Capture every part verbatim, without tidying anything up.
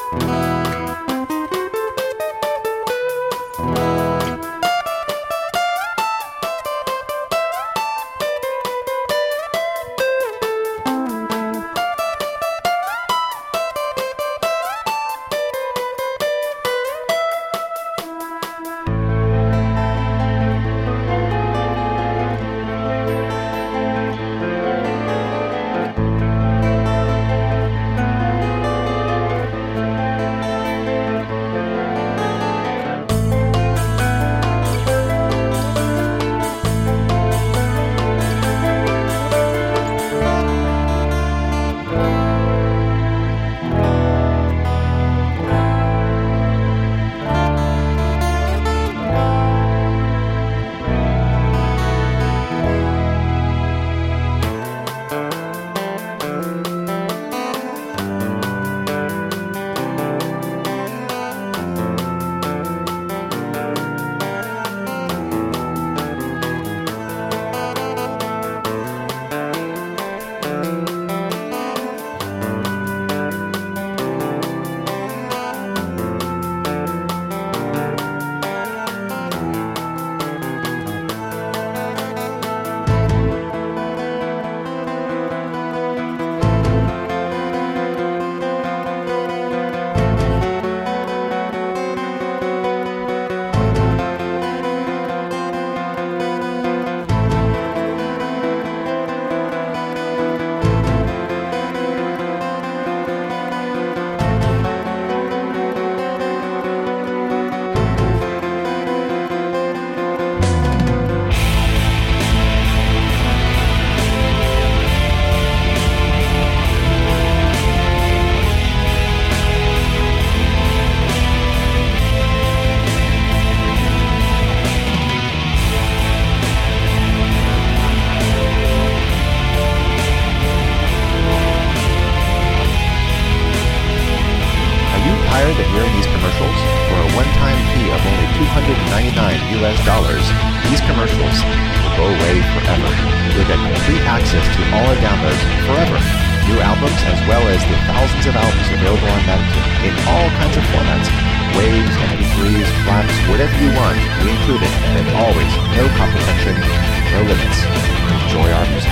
U S dollars, these commercials will go away forever. You'll get complete access to all our downloads forever. New albums as well as the thousands of albums available on Neptune in all kinds of formats. Waves, M P threes, flaps, whatever you want, we include it. And always, no copy protection, no limits. Enjoy our music.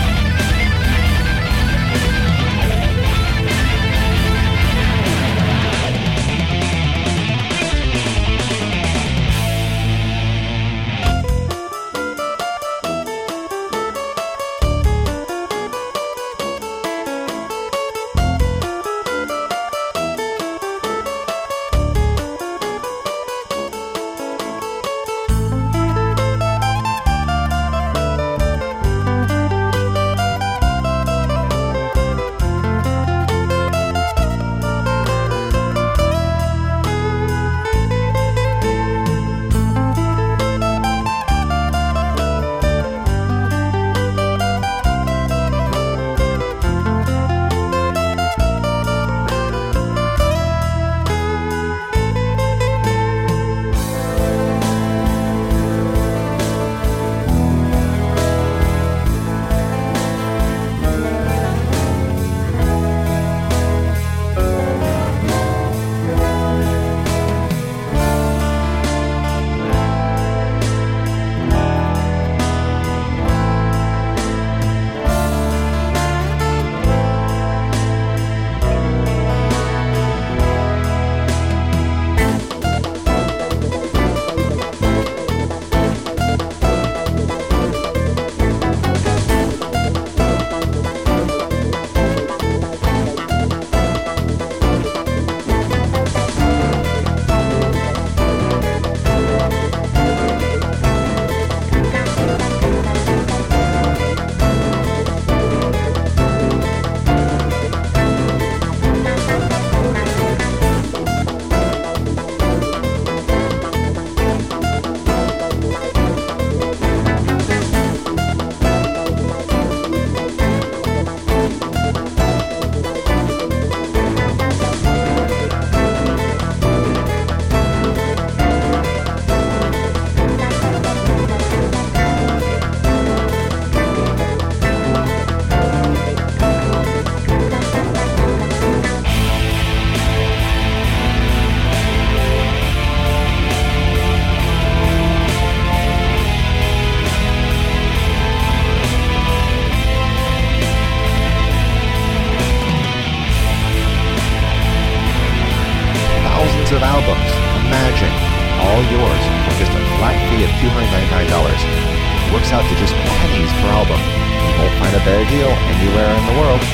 thousands of albums. Imagine, all yours for just a flat fee of two hundred ninety-nine dollars. It works out to just pennies per album. You won't find a better deal anywhere in the world.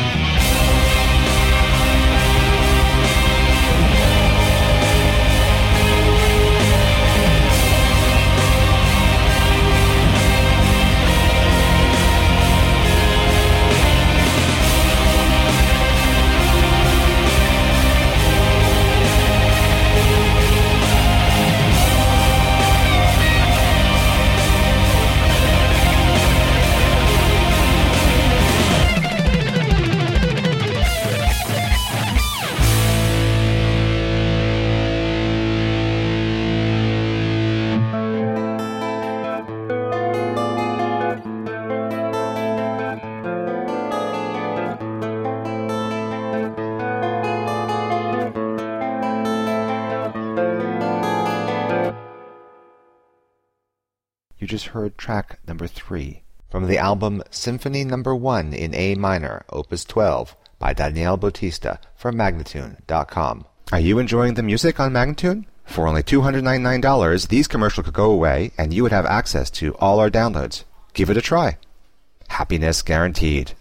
You just heard track number three from the album Symphony Number One in A Minor, Opus twelve, by Daniele Bautista from Magnatune dot com. Are you enjoying the music on Magnatune? For only two hundred ninety-nine dollars, these commercials could go away, and you would have access to all our downloads. Give it a try. Happiness guaranteed.